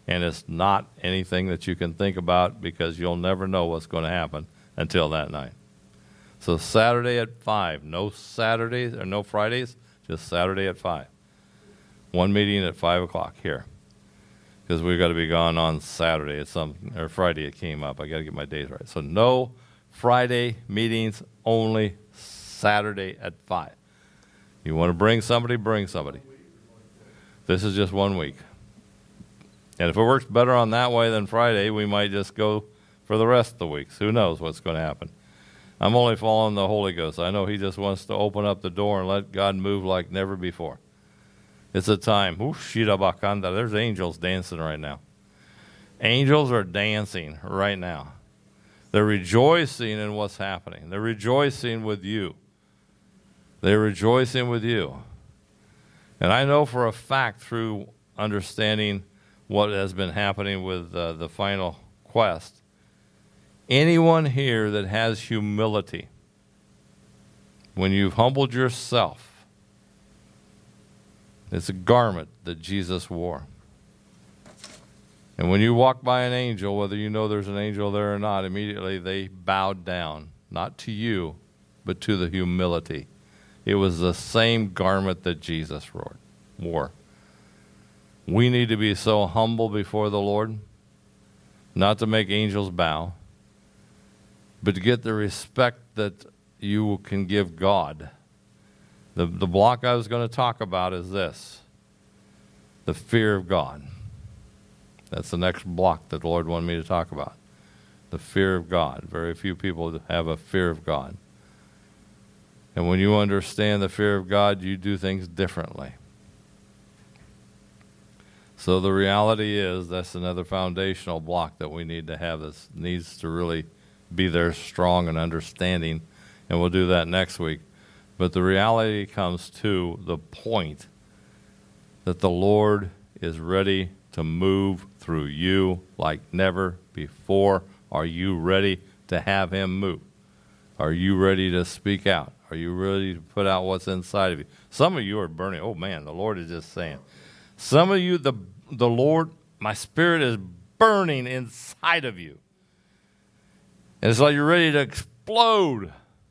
And it's not anything that you can think about because you'll never know what's going to happen until that night. So Saturday at five. No Saturdays or no Fridays, just Saturday at five. One meeting at five o'clock here. Because we've got to be gone on Saturday. It's some, or Friday it came up. I got to get my days right. So no Friday meetings, only Saturday at five. You want to bring somebody, bring somebody. This is just one week. And if it works better on that way than Friday, we might just go for the rest of the weeks. Who knows what's going to happen? I'm only following the Holy Ghost. I know he just wants to open up the door and let God move like never before. It's a time. Ooh, shira bakanda. There's angels dancing right now. Angels are dancing right now. They're rejoicing in what's happening. They're rejoicing with you. They're rejoicing with you. And I know for a fact through understanding what has been happening with uh, the final quest, anyone here that has humility, when you've humbled yourself, it's a garment that Jesus wore. And when you walk by an angel, whether you know there's an angel there or not, immediately they bowed down, not to you, but to the humility. It was the same garment that Jesus wore. We need to be so humble before the Lord, not to make angels bow, but to get the respect that you can give God. The, the block I was going to talk about is this, the fear of God. That's the next block that the Lord wanted me to talk about, the fear of God. Very few people have a fear of God. And when you understand the fear of God, you do things differently. So the reality is that's another foundational block that we need to have. This needs to really be there strong and understanding, and we'll do that next week. But the reality comes to the point that the Lord is ready to move through you like never before. Are you ready to have him move? Are you ready to speak out? Are you ready to put out what's inside of you? Some of you are burning. Oh, man, the Lord is just saying. Some of you, the the Lord, my spirit is burning inside of you. And it's like you're ready to explode.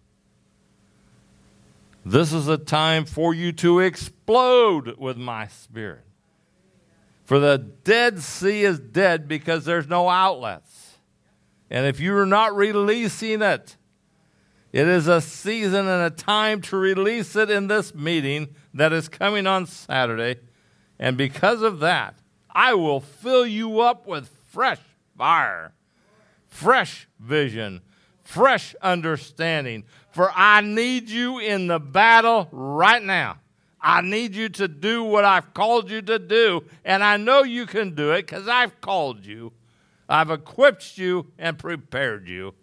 This is a time for you to explode with my spirit. For the Dead Sea is dead because there's no outlets. And if you're not releasing it, it is a season and a time to release it in this meeting that is coming on Saturday. And because of that, I will fill you up with fresh fire, fresh vision, fresh understanding. For I need you in the battle right now. I need you to do what I've called you to do. And I know you can do it because I've called you. I've equipped you and prepared you.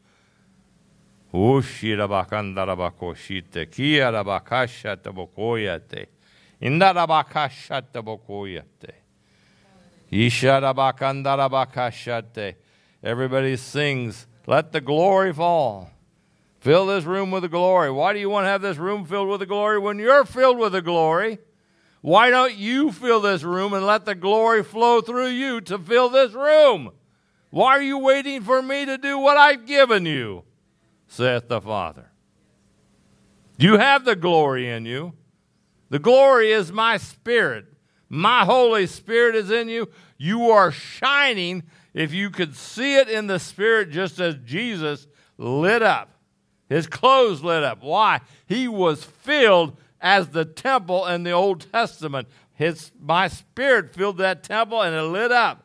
Everybody sings, let the glory fall. Fill this room with the glory. Why do you want to have this room filled with the glory when you're filled with the glory? Why don't you fill this room and let the glory flow through you to fill this room? Why are you waiting for me to do what I've given you, saith the Father? You have the glory in you. The glory is my spirit. My Holy Spirit is in you. You are shining. If you could see it in the Spirit, just as Jesus lit up. His clothes lit up. Why? He was filled as the temple in the Old Testament. His, my Spirit filled that temple and it lit up.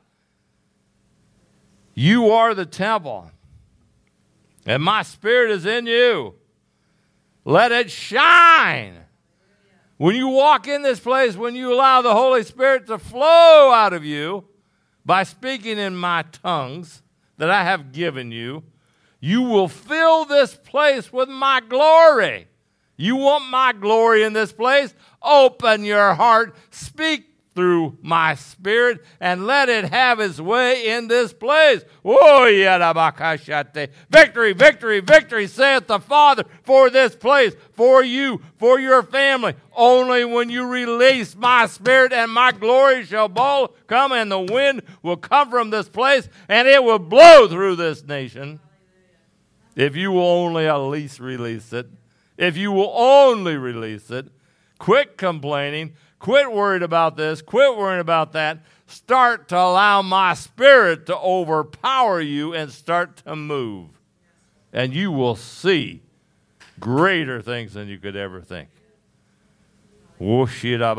You are the temple. And my Spirit is in you. Let it shine. When you walk in this place, when you allow the Holy Spirit to flow out of you by speaking in my tongues that I have given you, you will fill this place with my glory. You want my glory in this place? Open your heart. Speak through my Spirit, and let it have its way in this place. Oh, yadabakashate. Victory, victory, victory, saith the Father, for this place, for you, for your family. Only when you release my Spirit and my glory shall blow, come, and the wind will come from this place, and it will blow through this nation. If you will only at least release it. If you will only release it. Quit complaining. Quit worried about this. Quit worrying about that. Start to allow my Spirit to overpower you and start to move. And you will see greater things than you could ever think. Glory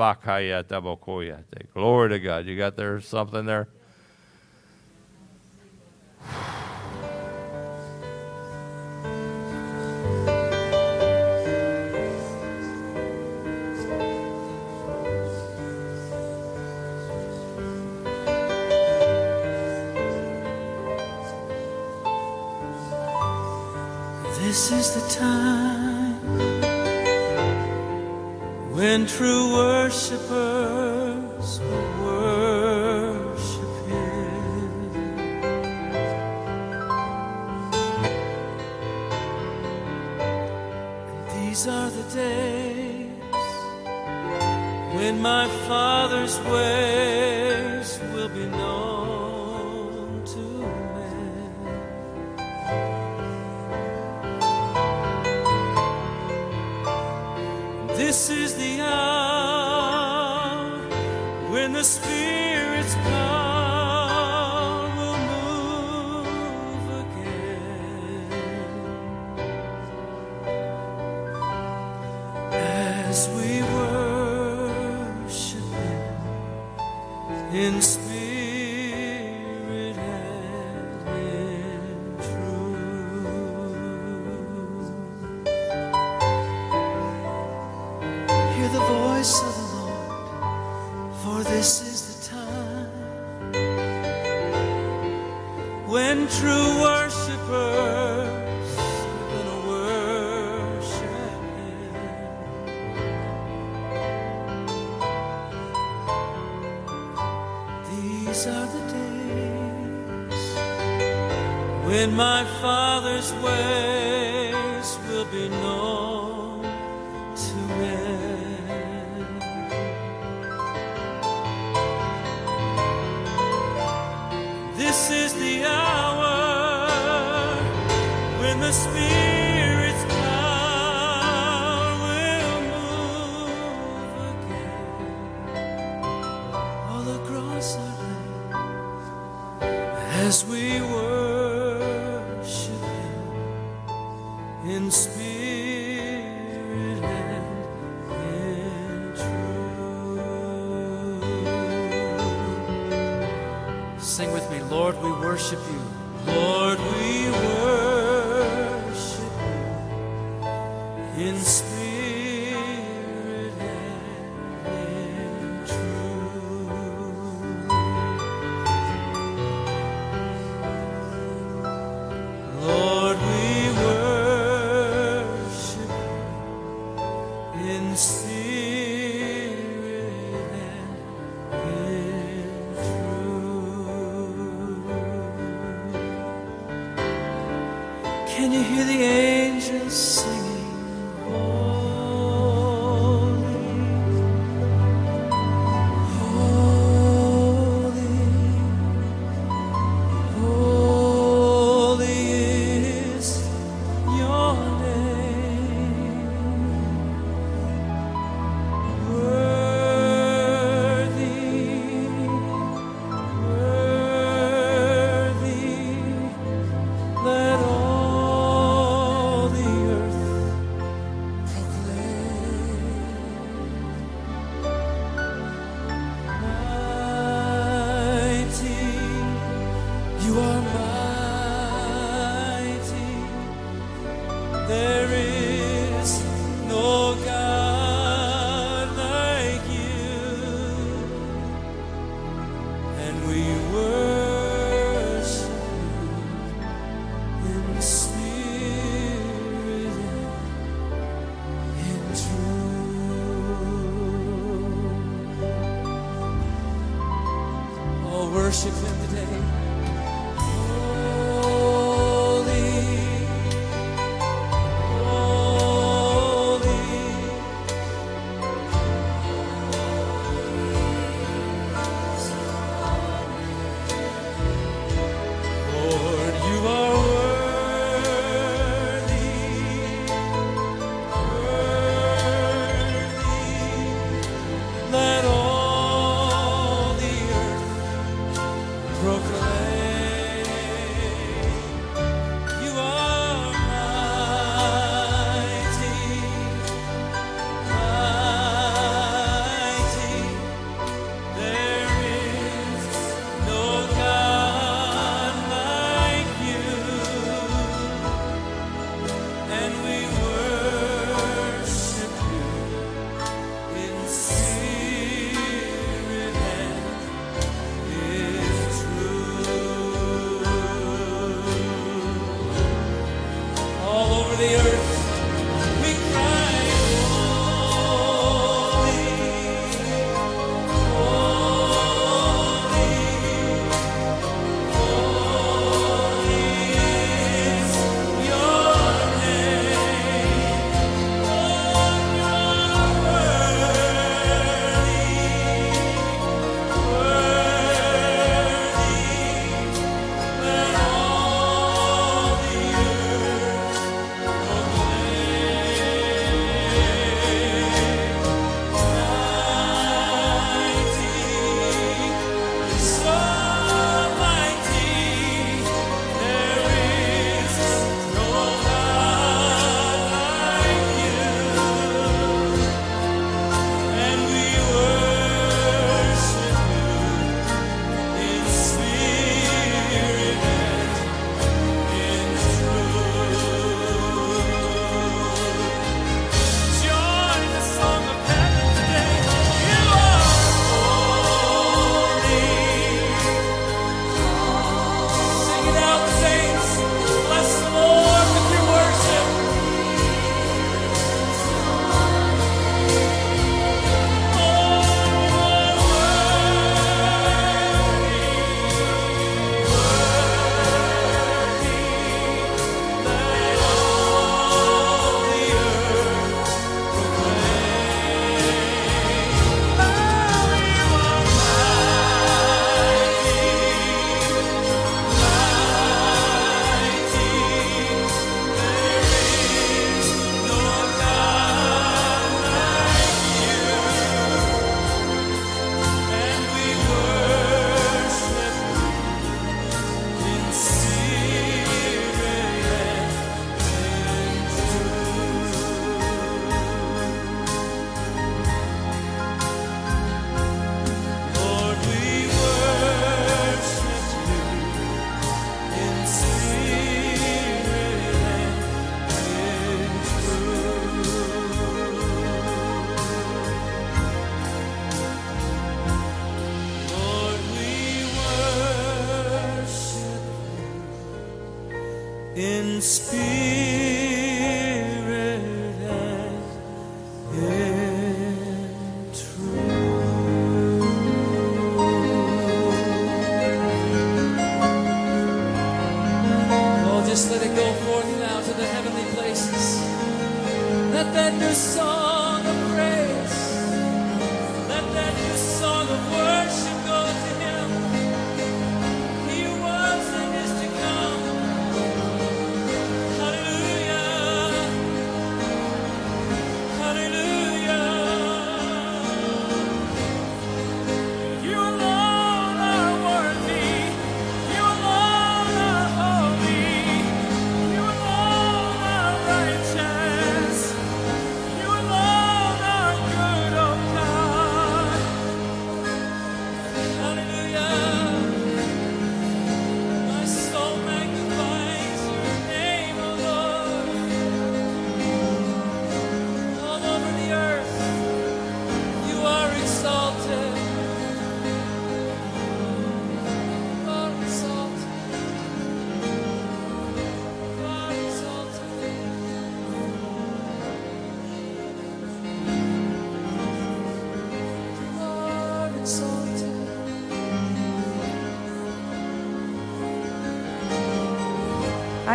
to God. You got there something there? This is the time when true worshipers will worship Him. And these are the days when my Father's ways will be known to men. This is the hour when the Spirit's power will move again, as we worship Him in spirit and in truth. Hear the voice of the Lord, for this is the time when true worshipers are gonna worship Him. These are the days when my Father's ways will be known to men. This is the hour when the Spirit's power will move again all across our land, as we worship Him in spirit and in truth. Sing with me, Lord, we worship You. Lord, we worship You in spirit and in truth. Lord, we worship You in spirit and in truth. Can you hear the angels singing? Holy, holy, holy is Your name. Worthy, worthy, let all the earth proclaim. Mighty, You are mighty. There is no God like You, and we worship You in spirit and in truth. on, worship Him today. Holy, holy, Lord, you are worthy, worthy. Let all the earth proclaim you are mighty, mighty. There is no God like you, and we worship you in spirit and in truth. All over the earth we cry, holy, holy, holy is your name. Lord, you're worthy, worthy. Let all the earth Join the song of heaven today. You are holy. Sing it out, saints. Bless the Lord with your worship. And we worship in spirit and in truth. Lord, we worship you in spirit and in truth. Lord, we worship you in spirit and in truth. Oh, just let it go forth now to the heavenly places. Let that new song of praise, let that new song of worship go to Him. He was and is to come. Hallelujah. Hallelujah. You alone are worthy. You alone are holy. You alone are righteous. You alone are good.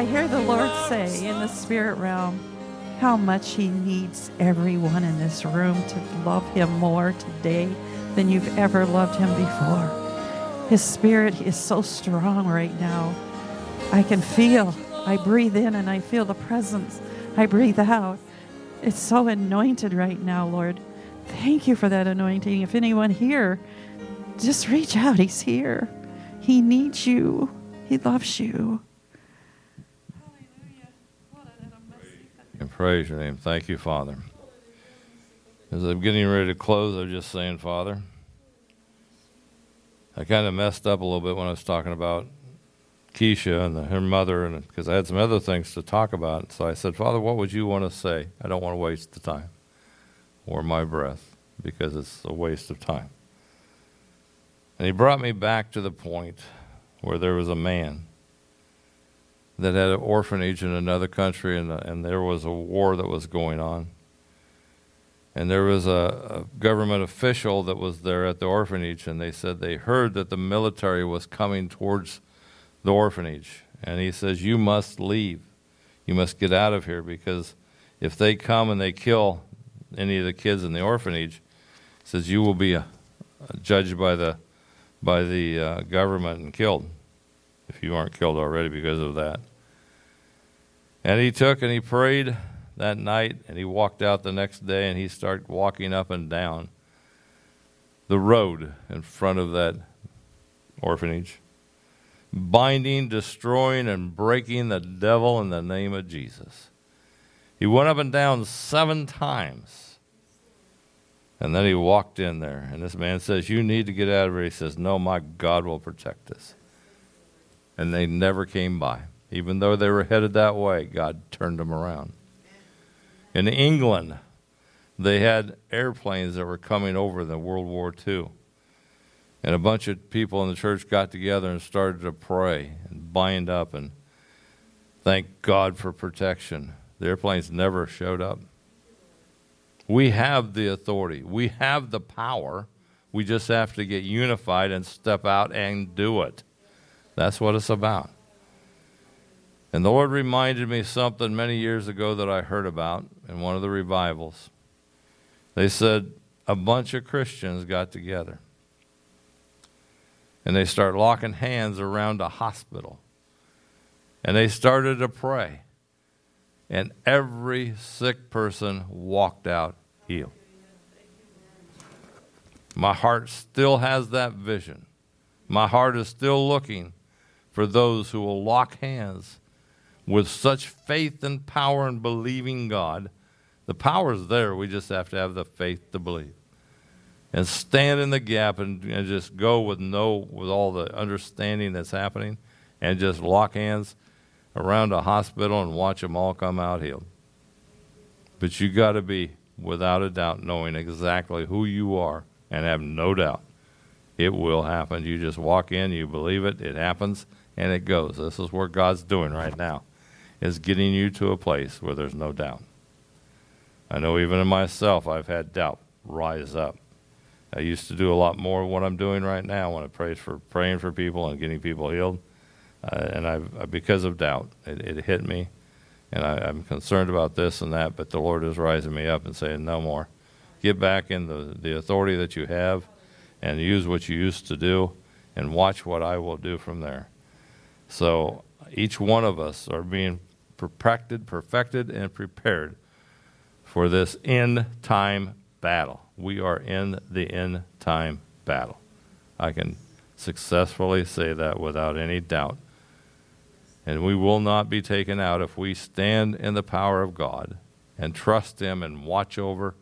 I hear the Lord say in the spirit realm how much he needs everyone in this room to love him more today than you've ever loved him before. His spirit is so strong right now. I can feel, I breathe in and I feel the presence. I breathe out. It's so anointed right now, Lord. Thank you for that anointing. If anyone here, just reach out. He's here. He needs you. He loves you. And praise your name. Thank you, Father. As I'm getting ready to close, I'm just saying, Father, I kind of messed up a little bit when I was talking about Keisha and the, her mother, and because I had some other things to talk about. So I said, Father, what would you want to say? I don't want to waste the time or my breath because it's a waste of time. And he brought me back to the point where there was a man that had an orphanage in another country, and, and there was a war that was going on. And there was a, a government official that was there at the orphanage, and they said they heard that the military was coming towards the orphanage. And he says, you must leave. You must get out of here, because if they come and they kill any of the kids in the orphanage, he says, you will be uh, judged by the, by the uh, government and killed, if you aren't killed already because of that. And he took and he prayed that night, and he walked out the next day, and he started walking up and down the road in front of that orphanage, binding, destroying, and breaking the devil in the name of Jesus. He went up and down seven times, and then he walked in there, and this man says, you need to get out of here. He says, no, my God will protect us. And they never came by. Even though they were headed that way, God turned them around. In England, they had airplanes that were coming over in World War Two. And a bunch of people in the church got together and started to pray and bind up and thank God for protection. The airplanes never showed up. We have the authority. We have the power. We just have to get unified and step out and do it. That's what it's about. And the Lord reminded me something many years ago that I heard about in one of the revivals. They said a bunch of Christians got together, and they start locking hands around a hospital, and they started to pray, and every sick person walked out healed. My heart still has that vision. My heart is still looking for those who will lock hands with such faith and power and believing God. The power is there. We just have to have the faith to believe. And stand in the gap and, and just go with no, with all the understanding that's happening, and just lock hands around a hospital and watch them all come out healed. But you got to be, without a doubt, knowing exactly who you are and have no doubt it will happen. You just walk in, you believe it, it happens, and it goes. This is what God's doing right now, is getting you to a place where there's no doubt. I know even in myself I've had doubt rise up. I used to do a lot more of what I'm doing right now when I pray for praying for people and getting people healed. Uh, and I've, because of doubt, it, it hit me. And I, I'm concerned about this and that, but the Lord is rising me up and saying, no more. Get back in the, the authority that you have and use what you used to do and watch what I will do from there. So each one of us are being perfected, perfected, and prepared for this end-time battle. We are in the end-time battle. I can successfully say that without any doubt. And we will not be taken out if we stand in the power of God and trust Him and watch over.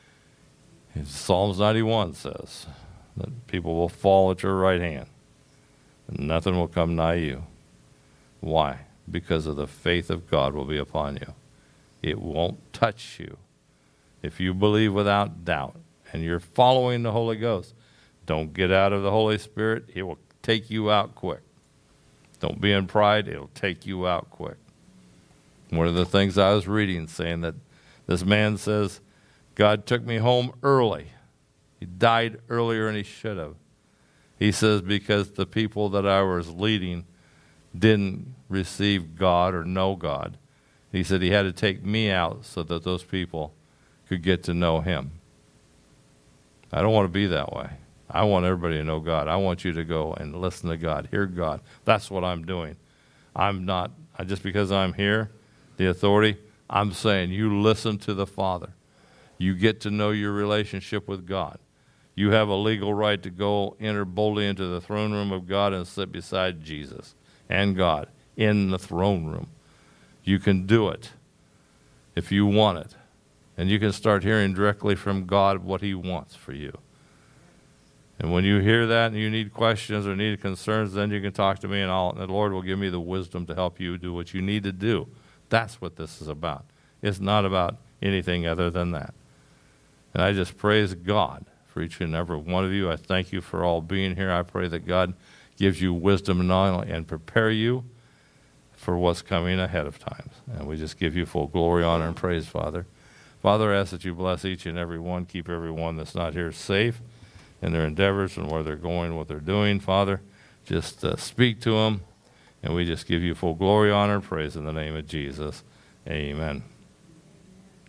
Psalms ninety-one says that people will fall at your right hand and nothing will come nigh you. Why? Because of the faith of God will be upon you. It won't touch you. If you believe without doubt and you're following the Holy Ghost, don't get out of the Holy Spirit. It will take you out quick. Don't be in pride. It'll take you out quick. One of the things I was reading saying that this man says, God took me home early. He died earlier than he should have. He says, because the people that I was leading didn't receive God or know God. He said he had to take me out so that those people could get to know him. I don't want to be that way. I want everybody to know God. I want you to go and listen to God, hear God. That's what I'm doing. I'm not, just because I'm here, the authority, I'm saying you listen to the Father. You get to know your relationship with God. You have a legal right to go enter boldly into the throne room of God and sit beside Jesus and God in the throne room. You can do it if you want it. And you can start hearing directly from God what he wants for you. And when you hear that and you need questions or need concerns, then you can talk to me, and, I'll, and the Lord will give me the wisdom to help you do what you need to do. That's what this is about. It's not about anything other than that. And I just praise God for each and every one of you. I thank you for all being here. I pray that God gives you wisdom and knowledge and prepare you for what's coming ahead of time. And we just give you full glory, honor, and praise, Father. Father, I ask that you bless each and every one. Keep everyone that's not here safe in their endeavors and where they're going, what they're doing, Father. Just uh, speak to them. And we just give you full glory, honor, and praise in the name of Jesus. Amen.